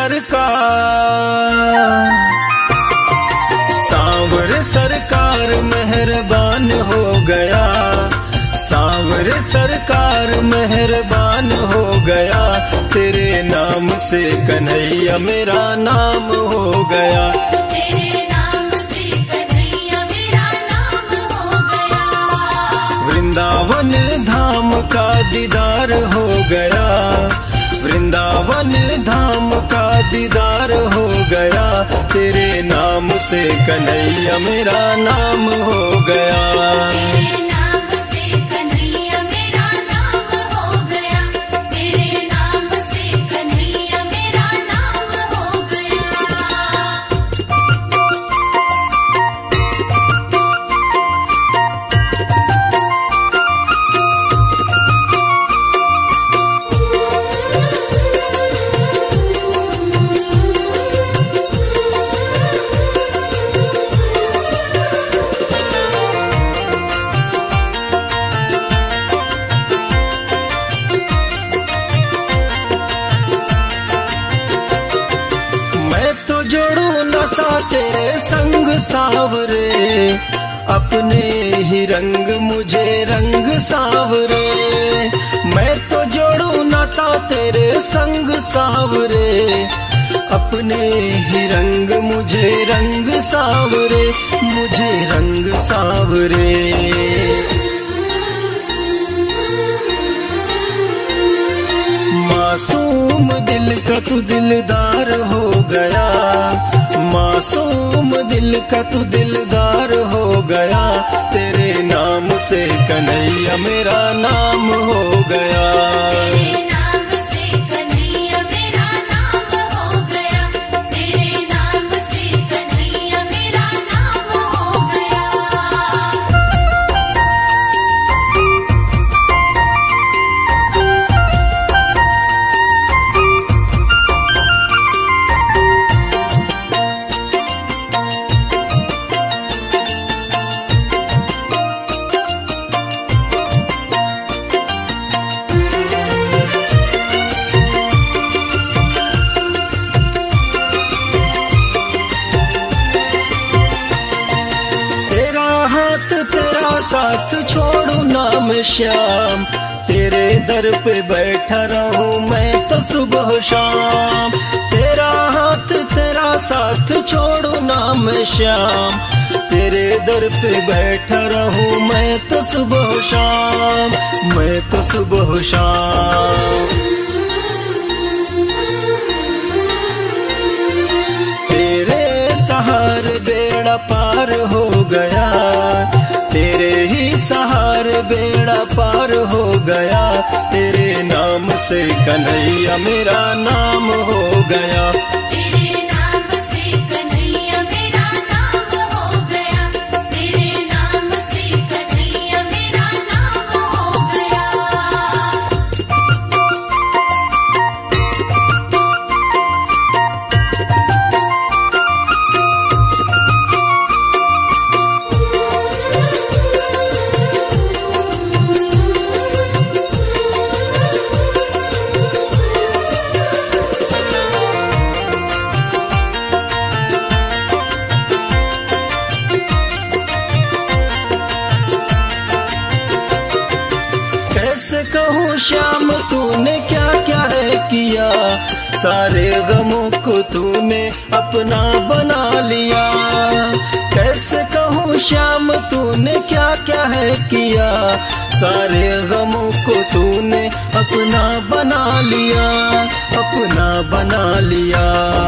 सांवर सरकार मेहरबान हो गया, सांवर सरकार मेहरबान हो गया, तेरे नाम से कन्हैया मेरा नाम हो गया, तेरे नाम से कन्हैया मेरा नाम हो गया। वृंदावन धाम का दीदार हो गया, वृंदावन धाम का दीदार हो गया, तेरे नाम से कन्हैया मेरा नाम हो गया, तेरे नाम से कन्हैया मेरा नाम हो गया, तेरे नाम से कन्हैया मेरा नाम हो गया। तेरे संग सावरे, अपने ही रंग मुझे रंग सावरे, मैं तो जोड़ू नाता तेरे संग सावरे, अपने ही रंग मुझे रंग सावरे, मुझे रंग सावरे। मासूम दिल का तू दिलदार हो गया, मासूम दिल का तू दिलदार हो गया, तेरे नाम से कन्हैया मेरा नाम हो गया, तेरे नाम से कन्हैया मेरा नाम हो गया, तेरे नाम से कन्हैया मेरा नाम हो गया। साथ छोड़ू नाम श्याम, तेरे दर पे बैठा रहूं मैं तो सुबह शाम, तेरा हाथ तेरा साथ छोड़ू नाम श्याम, तेरे दर पे बैठा रहूं मैं तो सुबह शाम, मैं तो सुबह शाम। तेरे सहारे बेड़ा पार हो गया, तेरे ही सहारे बेड़ा पार हो गया, तेरे नाम से कन्हैया मेरा नाम हो गया, तेरे नाम से कन्हैया मेरा नाम हो गया, तेरे नाम से कन्हैया मेरा नाम हो गया। कहूँ श्याम तूने क्या क्या है किया, सारे गमों को तूने अपना बना लिया, कैसे कहूँ श्याम तूने क्या क्या है किया, सारे गमों को तूने अपना बना लिया, अपना बना लिया।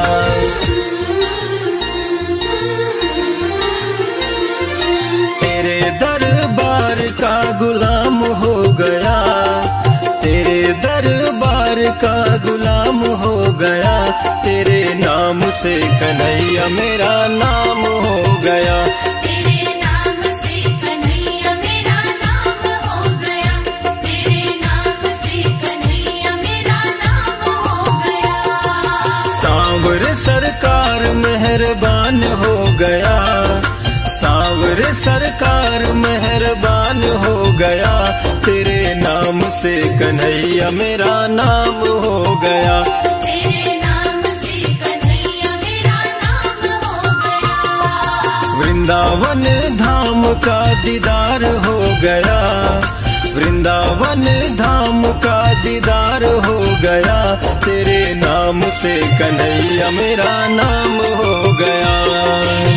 तेरे दरबार का गुलाम हो गया, तेरे दरबार का गुलाम हो गया, तेरे नाम से कन्हैया मेरा नाम हो गया, तेरे नाम से कन्हैया मेरा नाम हो गया, तेरे नाम से कन्हैया मेरा नाम हो गया। सांवर सरकार मेहरबान हो गया, सांवर सरकार मेहरबान हो गया, तेरे नाम से कन्हैया मेरा नाम हो गया, तेरे नाम से वृंदावन धाम का दीदार हो गया, वृंदावन धाम का दीदार हो गया, तेरे नाम से कन्हैया मेरा नाम हो गया।